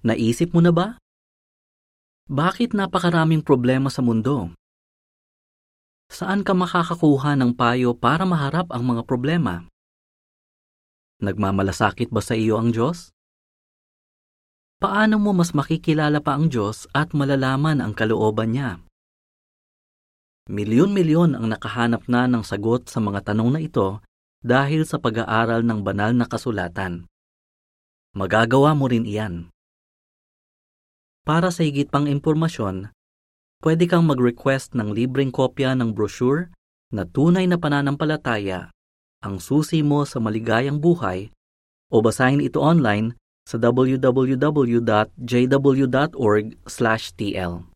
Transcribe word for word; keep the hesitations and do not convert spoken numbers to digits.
Naisip mo na ba? Bakit napakaraming problema sa mundo? Saan ka makakakuha ng payo para maharap ang mga problema? Nagmamalasakit ba sa iyo ang Diyos? Paano mo mas makikilala pa ang Diyos at malalaman ang kalooban niya? Milyon-milyon ang nakahanap na ng sagot sa mga tanong na ito dahil sa pag-aaral ng banal na kasulatan. Magagawa mo rin iyan. Para sa higit pang impormasyon, pwede kang mag-request ng libreng kopya ng brochure na Tunay na Pananampalataya, ang susi mo sa maligayang buhay, o basahin ito online sa w w w dot j w dot org slash t l.